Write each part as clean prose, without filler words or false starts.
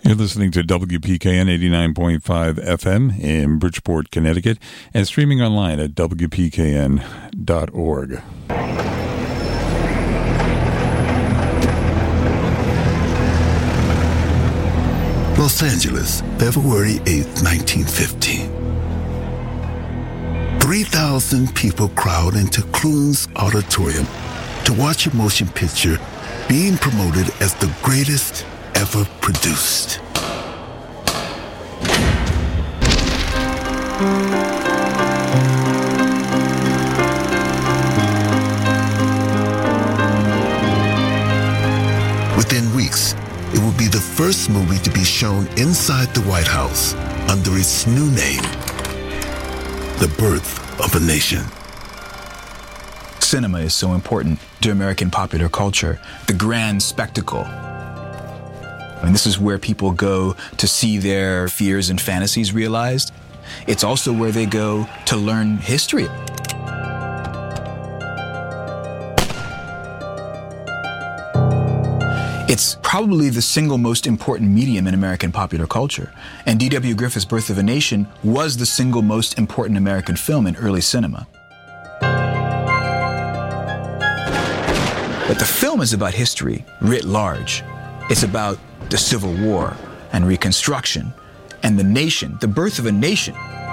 You're listening to WPKN 89.5 FM in Bridgeport, Connecticut, and streaming online at WPKN.org. Los Angeles, February 8th, 1915. 3,000 people crowd into Clunes Auditorium to watch a motion picture being promoted as the greatest ever produced. Within weeks, it will be the first movie to be shown inside the White House under its new name, The Birth of a Nation. Cinema is so important to American popular culture, the grand spectacle. And this is where people go to see their fears and fantasies realized. It's also where they go to learn history. It's probably the single most important medium in American popular culture. And D.W. Griffith's Birth of a Nation was the single most important American film in early cinema. But the film is about history writ large. It's about the Civil War and Reconstruction and the nation, the birth of a nation.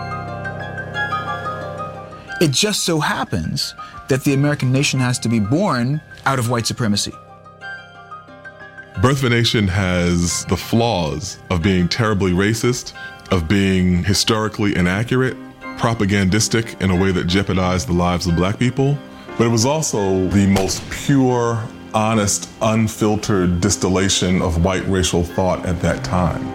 It just so happens that the American nation has to be born out of white supremacy. Birth of a Nation has the flaws of being terribly racist, of being historically inaccurate, propagandistic in a way that jeopardized the lives of black people. But it was also the most pure, honest, unfiltered distillation of white racial thought at that time.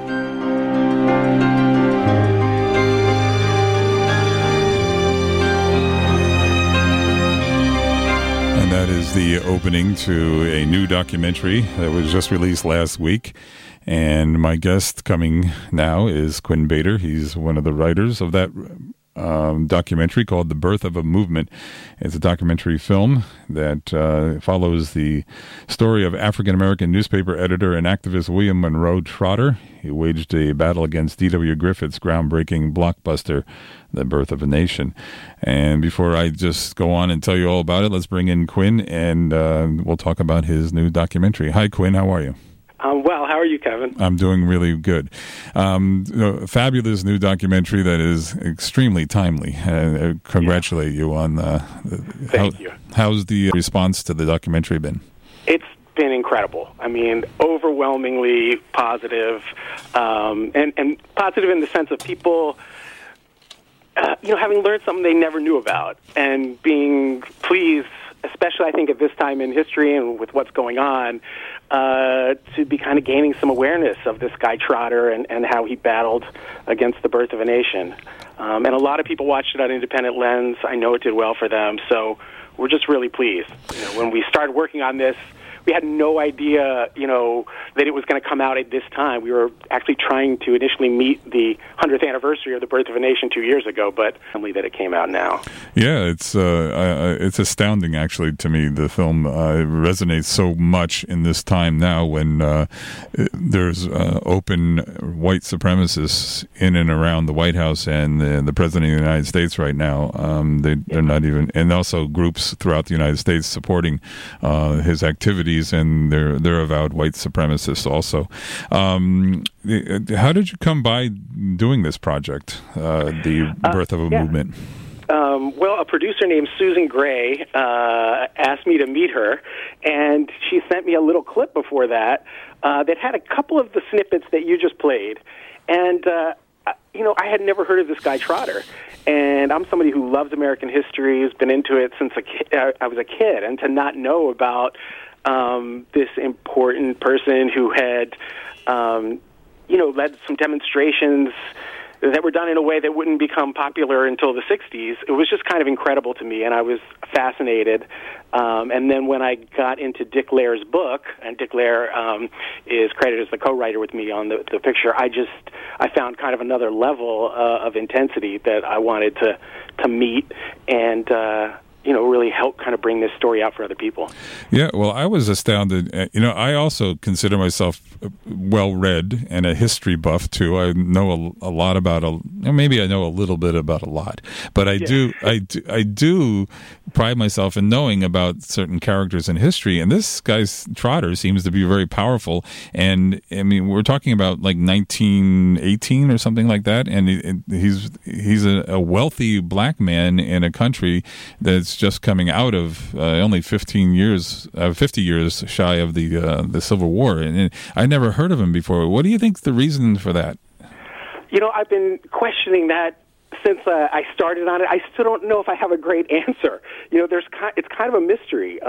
And that is the opening to a new documentary that was just released last week. And my guest coming now is Quinn Bader. He's one of the writers of that documentary called The Birth of a Movement. It's a documentary film that follows the story of African-American newspaper editor and activist William Monroe Trotter. He waged a battle against D.W. Griffith's groundbreaking blockbuster, The Birth of a Nation. And before I just go on and tell you all about it, let's bring in Quinn and we'll talk about his new documentary. Hi, Quinn. How are you? Well, how are you, Kevin? I'm doing really good. A fabulous new documentary that is extremely timely. Congratulate you on Thank you. How's the response to the documentary been? It's been incredible. I mean, overwhelmingly positive, and positive in the sense of people, having learned something they never knew about and being pleased, especially I think at this time in history and with what's going on, to be kind of gaining some awareness of this guy Trotter and how he battled against the birth of a nation. And a lot of people watched it on Independent Lens. I know it did well for them, so we're just really pleased. When we started working on this, we had no idea, that it was going to come out at this time. We were actually trying to initially meet the 100th anniversary of the Birth of a Nation 2 years ago, but only that it came out now. Yeah, it's astounding, actually, to me. The film resonates so much in this time now when there's open white supremacists in and around the White House and the President of the United States right now. They're not even, and also groups throughout the United States supporting his activities, and they're avowed white supremacists also. How did you come by doing this project, The Birth of a Movement? Well, a producer named Susan Gray asked me to meet her, and she sent me a little clip before that that had a couple of the snippets that you just played. And, I had never heard of this guy Trotter. And I'm somebody who loves American history, who's been into it since I was a kid. And to not know about this important person who had, led some demonstrations that were done in a way that wouldn't become popular until the 60s. It was just kind of incredible to me, and I was fascinated. And then when I got into Dick Lair's book, and Dick Lair is credited as the co-writer with me on the picture, I found kind of another level of intensity that I wanted to meet and really help kind of bring this story out for other people. Yeah, well, I was astounded. I also consider myself well-read and a history buff, too. I know a lot about maybe I know a little bit about a lot, but I do pride myself in knowing about certain characters in history, and this guy's Trotter seems to be very powerful. And, I mean, we're talking about like 1918 or something like that, and he's a wealthy black man in a country that's just coming out of only 50 years shy of the Civil War, and I never heard of him before. What do you think the reason for that? I've been questioning that since I started on it. I still don't know if I have a great answer. It's kind of a mystery.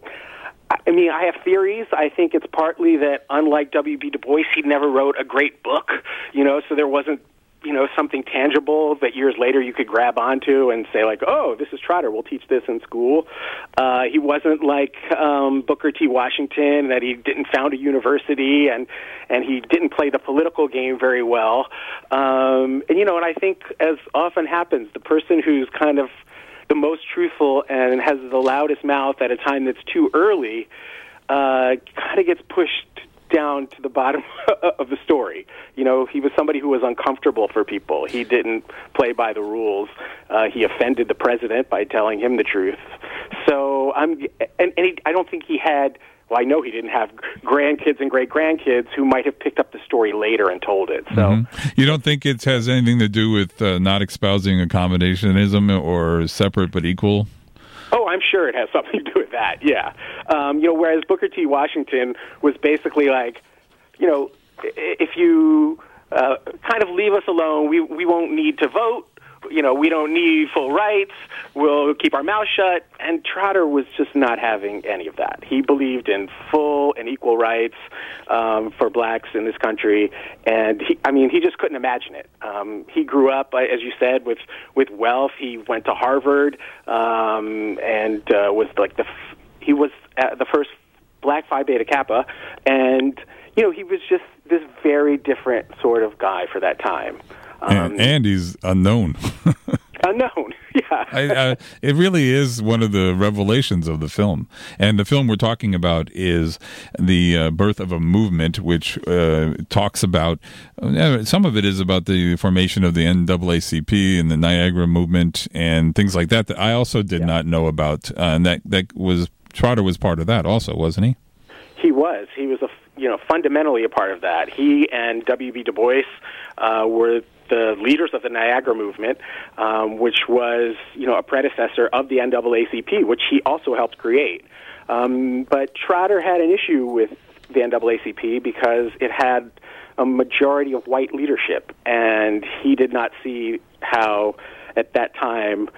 I have theories. I think it's partly that, unlike W.B. Du Bois, he never wrote a great book, so there wasn't, something tangible that years later you could grab onto and say, like, oh, this is Trotter, we'll teach this in school. He wasn't like Booker T. Washington, that he didn't found a university, and he didn't play the political game very well. And I think, as often happens, the person who's kind of the most truthful and has the loudest mouth at a time that's too early kind of gets pushed down to the bottom of the story. He was somebody who was uncomfortable for people. He didn't play by the rules. He offended the president by telling him the truth. So I don't think he had. Well, I know he didn't have grandkids and great-grandkids who might have picked up the story later and told it. So, You don't think it has anything to do with not espousing accommodationism or separate but equal? Oh, I'm sure it has something to do with that, yeah. Whereas Booker T. Washington was basically like, if you kind of leave us alone, we won't need to vote. We don't need full rights. We'll keep our mouth shut. And Trotter was just not having any of that. He believed in full and equal rights for blacks in this country, and he just couldn't imagine it. He grew up, as you said, with wealth. He went to Harvard and was like he was the first black Phi Beta Kappa, and he was just this very different sort of guy for that time. And he's unknown. Unknown, yeah. It really is one of the revelations of the film. And the film we're talking about is the birth of a movement, which talks about, some of it is about the formation of the NAACP and the Niagara movement and things like that I also did not know about. And that was, Trotter was part of that also, wasn't he? He was. He was fundamentally a part of that. He and W.B. Du Bois were the leaders of the Niagara movement, which was, a predecessor of the NAACP, which he also helped create. But Trotter had an issue with the NAACP because it had a majority of white leadership, and he did not see how, at that time,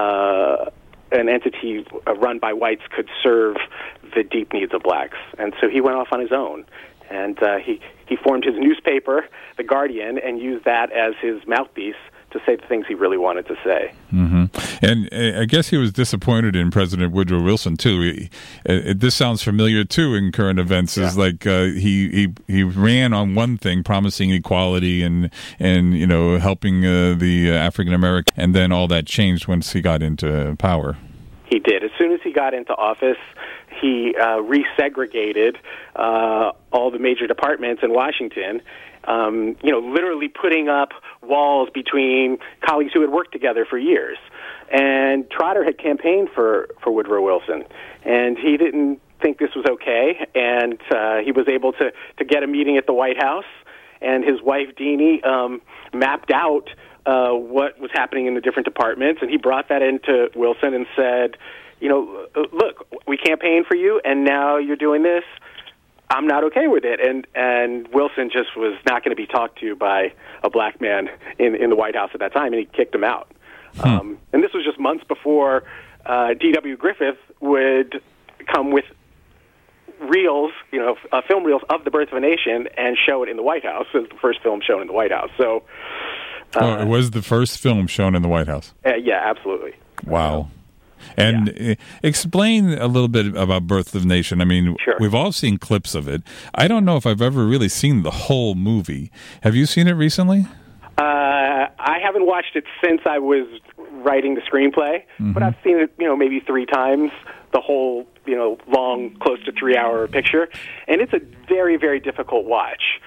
an entity run by whites could serve the deep needs of blacks. And so he went off on his own. And he formed his newspaper, The Guardian, and used that as his mouthpiece to say the things he really wanted to say. Mm-hmm. And I guess he was disappointed in President Woodrow Wilson, too. This sounds familiar, too, in current events. Yeah. Is like he ran on one thing, promising equality and helping the African American, and then all that changed once he got into power. He did. As soon as he got into office, he resegregated all the major departments in Washington, literally putting up walls between colleagues who had worked together for years. And Trotter had campaigned for Woodrow Wilson, and he didn't think this was okay, and he was able to get a meeting at the White House, and his wife, Deanie, mapped out what was happening in the different departments, and he brought that into Wilson and said, look, we campaigned for you, and now you're doing this. I'm not okay with it. And Wilson just was not going to be talked to by a black man in the White House at that time, and he kicked him out. And this was just months before D.W. Griffith would come with reels, film reels of The Birth of a Nation and show it in the White House as the first film shown in the White House. So, it was the first film shown in the White House? Yeah, absolutely. Wow. And explain a little bit about Birth of a Nation. I mean, sure. We've all seen clips of it. I don't know if I've ever really seen the whole movie. Have you seen it recently? I haven't watched it since I was writing the screenplay, but I've seen it, maybe 3 times, the whole, long, close to 3-hour picture, and it's a very, very difficult watch.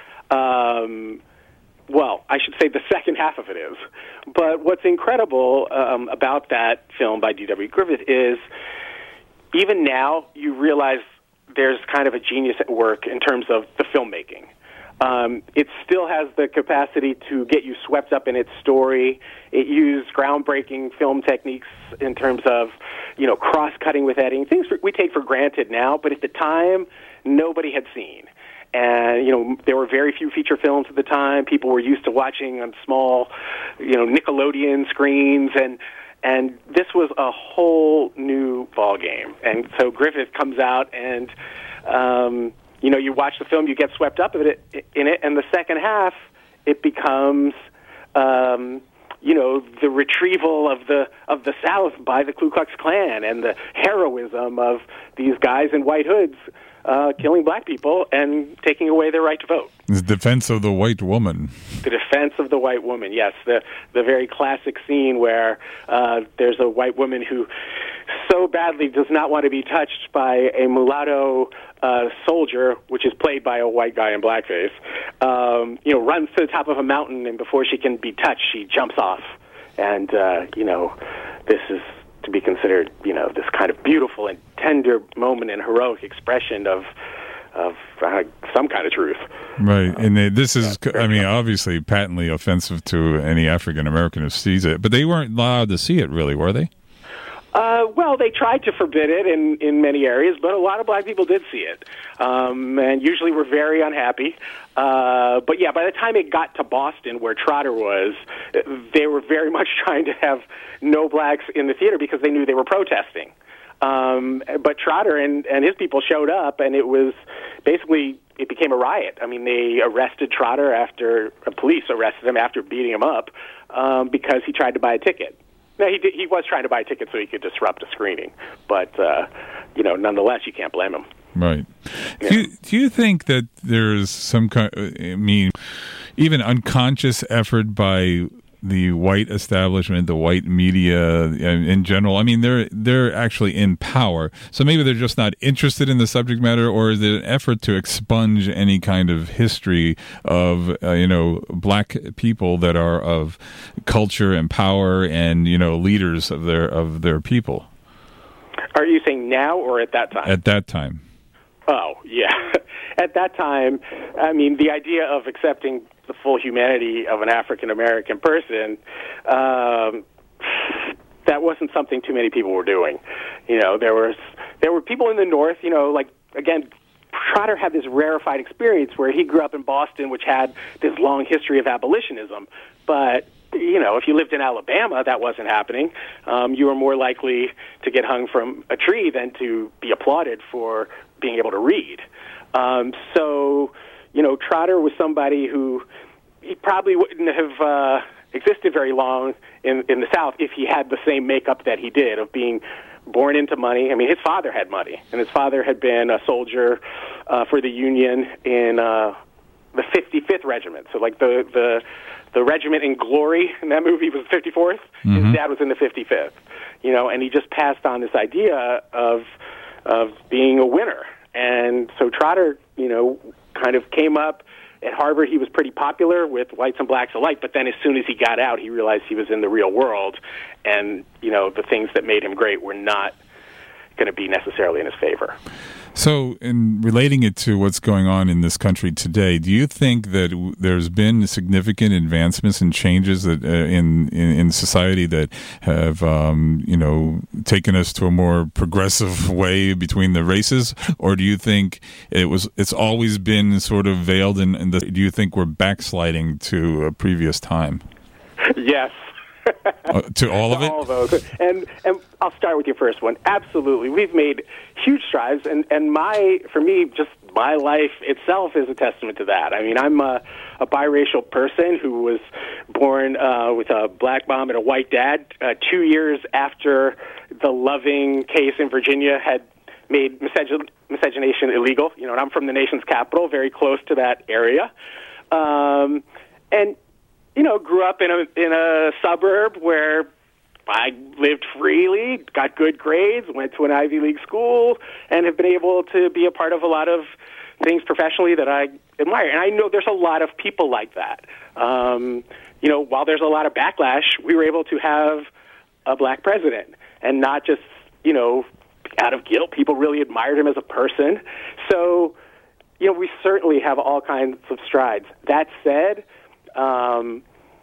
Well, I should say the second half of it is. But what's incredible about that film by D.W. Griffith is even now you realize there's kind of a genius at work in terms of the filmmaking. It still has the capacity to get you swept up in its story. It used groundbreaking film techniques in terms of, cross-cutting with editing, things we take for granted now, but at the time, nobody had seen. And, there were very few feature films at the time. People were used to watching on small, Nickelodeon screens, and this was a whole new ballgame. And so Griffith comes out and, you watch the film, you get swept up in it, and the second half, it becomes, the retrieval of the South by the Ku Klux Klan and the heroism of these guys in white hoods killing black people and taking away their right to vote. The defense of the white woman. The defense of the white woman, yes. The very classic scene where there's a white woman who so badly does not want to be touched by a mulatto soldier, which is played by a white guy in blackface, runs to the top of a mountain, and before she can be touched, she jumps off. And, this is to be considered, this kind of beautiful and tender moment and heroic expression of some kind of truth. Right, and this is, obviously patently offensive to any African American who sees it, but they weren't allowed to see it, really, were they? Well, they tried to forbid it in many areas, but a lot of black people did see it, and usually were very unhappy. But yeah, by the time it got to Boston, where Trotter was, they were very much trying to have no blacks in the theater because they knew they were protesting. But Trotter and his people showed up, and it became a riot. I mean, they arrested Trotter police arrested him after beating him up because he tried to buy a ticket. Now, he was trying to buy a ticket so he could disrupt a screening, but, nonetheless, you can't blame him. Right. Yeah. Do you think that there's some kind, even unconscious effort by the white establishment, the white media in general? I mean, they're actually in power, so maybe they're just not interested in the subject matter, or is it an effort to expunge any kind of history of black people that are of culture and power and leaders of their people? Are you saying now or at that time? At that time. Oh, yeah. At that time, I mean, the idea of accepting the full humanity of an African-American person, that wasn't something too many people were doing. There were people in the North, again, Trotter had this rarefied experience where he grew up in Boston, which had this long history of abolitionism. But, if you lived in Alabama, that wasn't happening. You were more likely to get hung from a tree than to be applauded for being able to read. So, Trotter was somebody who he probably wouldn't have existed very long in the South if he had the same makeup that he did of being born into money. I mean, his father had money, and his father had been a soldier for the Union in the 55th Regiment. So, like the regiment in Glory in that movie was the 54th. Mm-hmm. His dad was in the 55th. And he just passed on this idea of being a winner. And so Trotter, kind of came up at Harvard. He was pretty popular with whites and blacks alike, but then as soon as he got out, he realized he was in the real world, and, the things that made him great were not going to be necessarily in his favor. So, in relating it to what's going on in this country today, do you think that there's been significant advancements and changes that in society that have taken us to a more progressive way between the races, or do you think it's always been sort of veiled in the? Do you think we're backsliding to a previous time? Yes. To all of it? All of those. And I'll start with your first one. Absolutely. We've made huge strides, and for me, just my life itself is a testament to that. I mean, I'm a biracial person who was born with a black mom and a white dad 2 years after the Loving case in Virginia had made miscegenation illegal. And I'm from the nation's capital, very close to that area. And grew up in a suburb where I lived freely, got good grades, went to an Ivy League school, and have been able to be a part of a lot of things professionally that I admire. And I know there's a lot of people like that. While there's a lot of backlash, we were able to have a black president, and not just, out of guilt. People really admired him as a person. So, we certainly have all kinds of strides. That said, I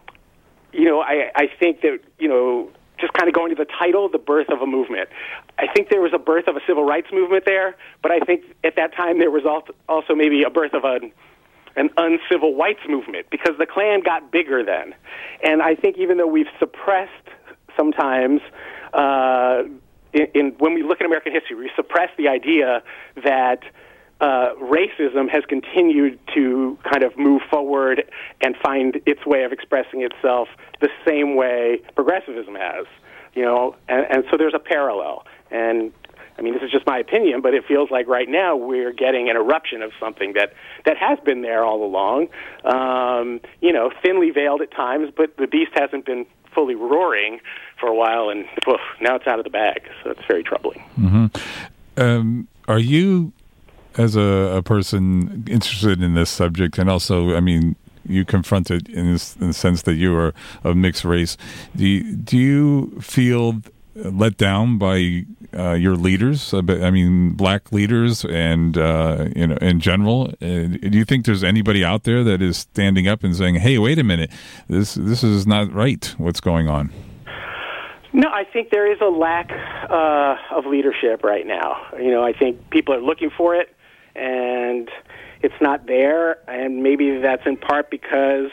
think that, just kind of going to the title, The Birth of a Movement. I think there was a birth of a civil rights movement there, but I think at that time there was also maybe a birth of an uncivil whites movement, because the Klan got bigger then. And I think even though we've suppressed sometimes, when we look at American history, we suppress the idea that racism has continued to kind of move forward and find its way of expressing itself the same way progressivism has, and so there's a parallel. And I mean, this is just my opinion, but it feels like right now we're getting an eruption of something that has been there all along, thinly veiled at times, but the beast hasn't been fully roaring for a while, and now it's out of the bag, so it's very troubling. Mm-hmm. Are you, as a person interested in this subject, and also, I mean, you confront it in the sense that you are of mixed race, do you feel let down by your leaders? I mean, black leaders, and in general. Do you think there's anybody out there that is standing up and saying, "Hey, wait a minute, this is not right. What's going on?" No, I think there is a lack of leadership right now. I think people are looking for it, and it's not there. And maybe that's in part because,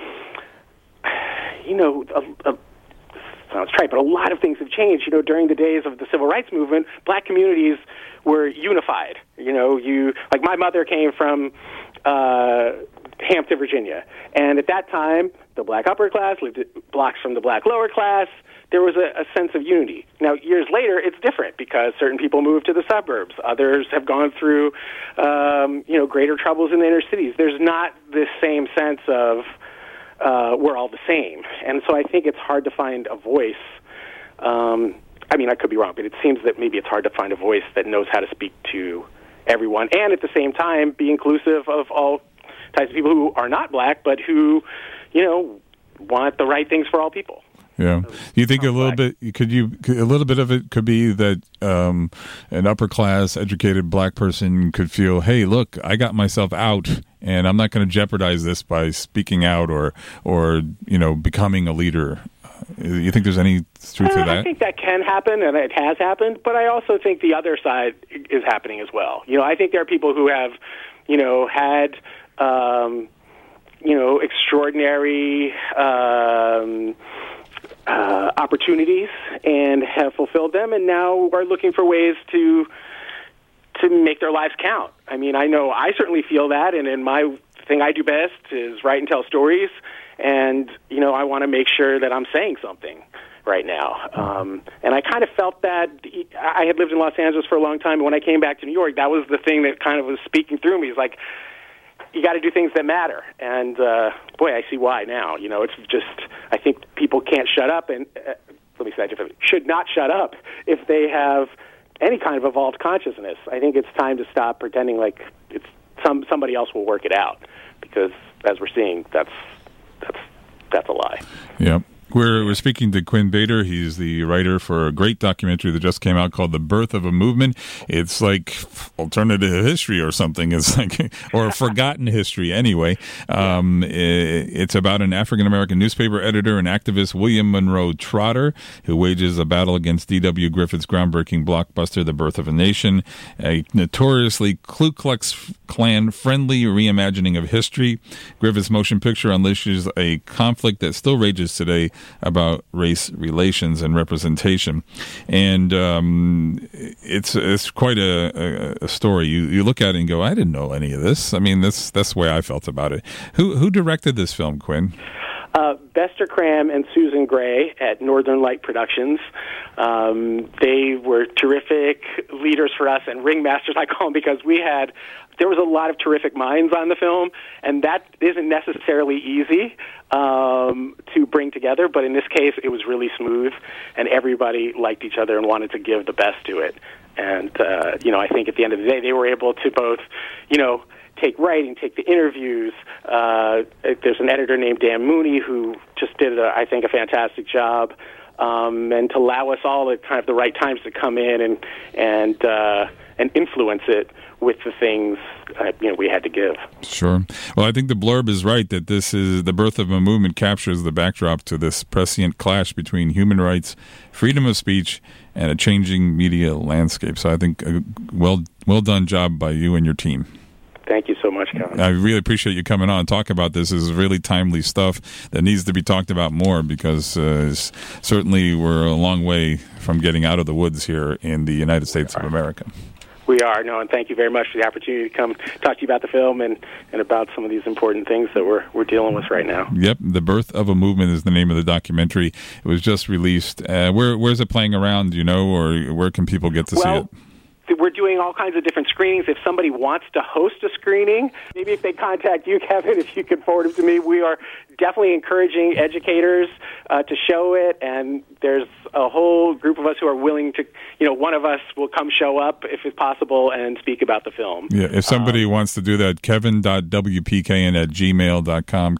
sounds trite, but a lot of things have changed. During the days of the civil rights movement, black communities were unified. Like my mother came from Hampton, Virginia, and at that time, the black upper class lived blocks from the black lower class. There was a sense of unity. Now, years later, it's different because certain people moved to the suburbs. Others have gone through, greater troubles in the inner cities. There's not this same sense of we're all the same. And so I think it's hard to find a voice. I could be wrong, but it seems that maybe it's hard to find a voice that knows how to speak to everyone and at the same time be inclusive of all types of people who are not black, but who, want the right things for all people. Yeah. You think a little bit of it could be that an upper class educated black person could feel, hey, look, I got myself out and I'm not going to jeopardize this by speaking out or becoming a leader. You think there's any truth to that? I think that can happen, and it has happened, but I also think the other side is happening as well. I think there are people who have, had extraordinary opportunities and have fulfilled them, and now are looking for ways to make their lives count. I know I certainly feel that, and in my thing I do best is write and tell stories, and I want to make sure that I'm saying something right now. And I kind of felt that I had lived in Los Angeles for a long time, and when I came back to New York, that was the thing that kind of was speaking through me. It's like, you got to do things that matter. And, boy, I see why now. It's just, I think people can't shut up, and let me say that differently, should not shut up if they have any kind of evolved consciousness. I think it's time to stop pretending like it's somebody else will work it out, because as we're seeing, that's a lie. Yeah. We're speaking to Quinn Bader. He's the writer for a great documentary that just came out called The Birth of a Movement. It's like alternative history or something. It's like, or forgotten history anyway. It's about an African-American newspaper editor and activist, William Monroe Trotter, who wages a battle against D.W. Griffith's groundbreaking blockbuster, The Birth of a Nation, a notoriously Ku Klux Klan-friendly reimagining of history. Griffith's motion picture unleashes a conflict that still rages today about race relations and representation, and it's quite a story. You look at it and go, I didn't know any of this. That's the way I felt about it. Who directed this film, Quinn? Bester Cram and Susan Gray at Northern Light Productions. They were terrific leaders for us and ringmasters, I call them, because there was a lot of terrific minds on the film, and that isn't necessarily easy to bring together, but in this case, it was really smooth, and everybody liked each other and wanted to give the best to it. And, I think at the end of the day, they were able to both, take writing, take the interviews. There's an editor named Dan Mooney who just did, I think, a fantastic job, and to allow us all at kind of the right times to come in and influence it with the things we had to give. Sure. Well, I think the blurb is right that this is the birth of a movement captures the backdrop to this prescient clash between human rights, freedom of speech, and a changing media landscape. So I think a well done job by you and your team. Thank you so much, Kevin. I really appreciate you coming on and talking about this. This is really timely stuff that needs to be talked about more because certainly we're a long way from getting out of the woods here in the United States of America. We are, and thank you very much for the opportunity to come talk to you about the film and about some of these important things that we're dealing with right now. Yep, The Birth of a Movement is the name of the documentary. It was just released. Where's it playing around, or where can people get to see it? We're doing all kinds of different screenings. If somebody wants to host a screening, maybe if they contact you, Kevin, if you could forward it to me, we are definitely encouraging educators to show it, and there's a whole group of us who are willing to, one of us will come show up, if it's possible, and speak about the film. Yeah, if somebody wants to do that, kevin.wpkn@gmail.com,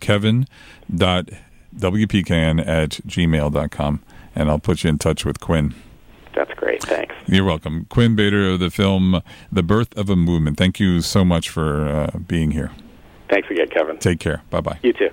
kevin.wpkn@gmail.com, and I'll put you in touch with Quinn. That's great. Thanks. You're welcome. Quinn Bader of the film The Birth of a Movement. Thank you so much for being here. Thanks again, Kevin. Take care. Bye-bye. You too.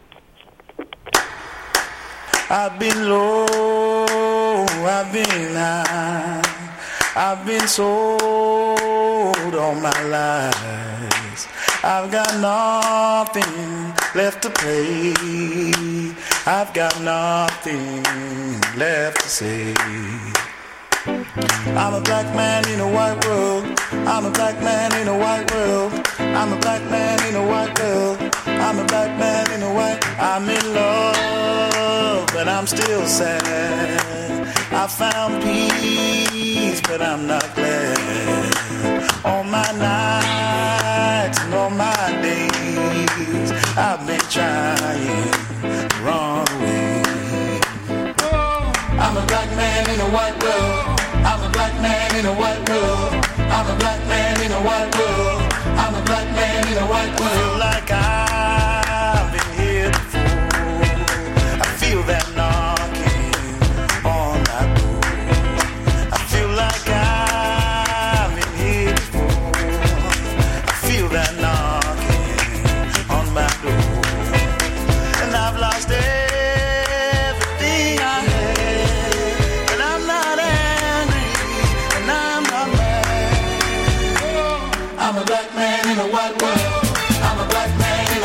I've been low, I've been high, I've been sold all my lies. I've got nothing left to play, I've got nothing left to say. I'm a black man in a white world. I'm a black man in a white world. I'm a black man in a white world. I'm a black man in a white. I'm in love, but I'm still sad. I found peace, but I'm not glad. All my nights and all my days, I've been trying the wrong way. I'm a black man in a white world. I'm a black man in a white world. I'm a black man in a white world. I'm a black man in a white world. I feel like I've been here before. I feel that knocking on my door. I feel like I've been here before. I feel that knocking on my door. And I've lost everything I had. And I'm not angry, and I'm not mad. I'm a black man in a white world. I'm a black man in a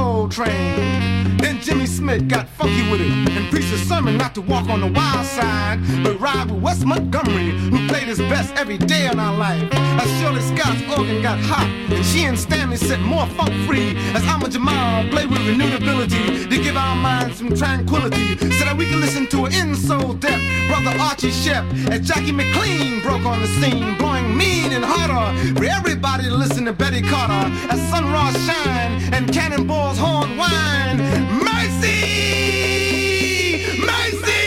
soul train. Then Jimmy Smith got funky with it and preached a sermon not to walk on the wild side, but ride with Wes Montgomery, who played his best every day in our life. As Shirley Scott's organ got hot, and she and Stanley set more funk free, as Ahmad Jamal played with renewed ability to give our minds some tranquility, so that we could listen to an in-soul depth. Brother Archie Shepp, as Jackie McLean broke on the scene, blowing mean and harder for everybody to listen to Betty Carter, as Sun Ra shine and Cannonball's horn whine. Mercy! Mercy!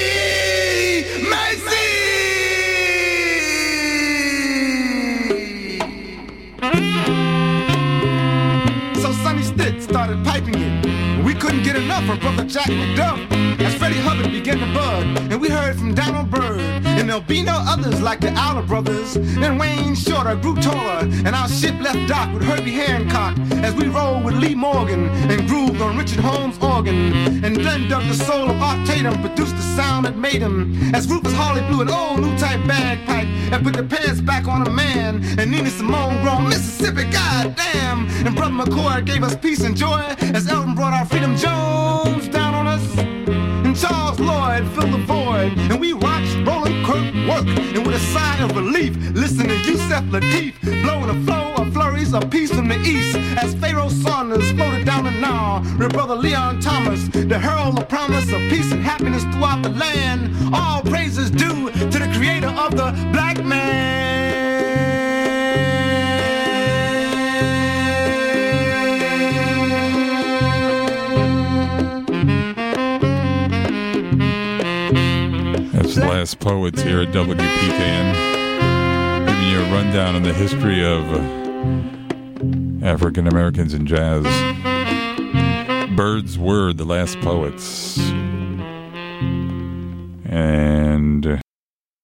Mercy! So Sonny Stitt started piping it. We couldn't get enough of Brother Jack McDuff, as Freddie Hubbard began to bud, and we heard from Donald Byrd, and there'll be no others like the Alder Brothers. Then Wayne Shorter grew taller, and our ship left dock with Herbie Hancock, as we rolled with Lee Morgan and grooved on Richard Holmes' organ. And Glenn dug the soul of Art Tatum, produced the sound that made him, as Rufus Hawley blew an old new type bagpipe and put the pants back on a man, and Nina Simone grown Mississippi, goddamn. And Brother McCoy gave us peace and joy, as Elton brought our Freedom Jones down on us, and Charles Lloyd filled the void, and we watched Roland Kirk work, and with a sigh of relief, listened to Yusef Lateef blowing a flow of flurries of peace from the east, as Pharaoh Saunders floated down the Nile with Brother Leon Thomas, the herald of promise of peace and happiness throughout the land. All praises due to the creator of the black man. That's Last Poets here at WPKN, giving you a rundown on the history of African Americans in jazz. Bird's Word, The Last Poets. And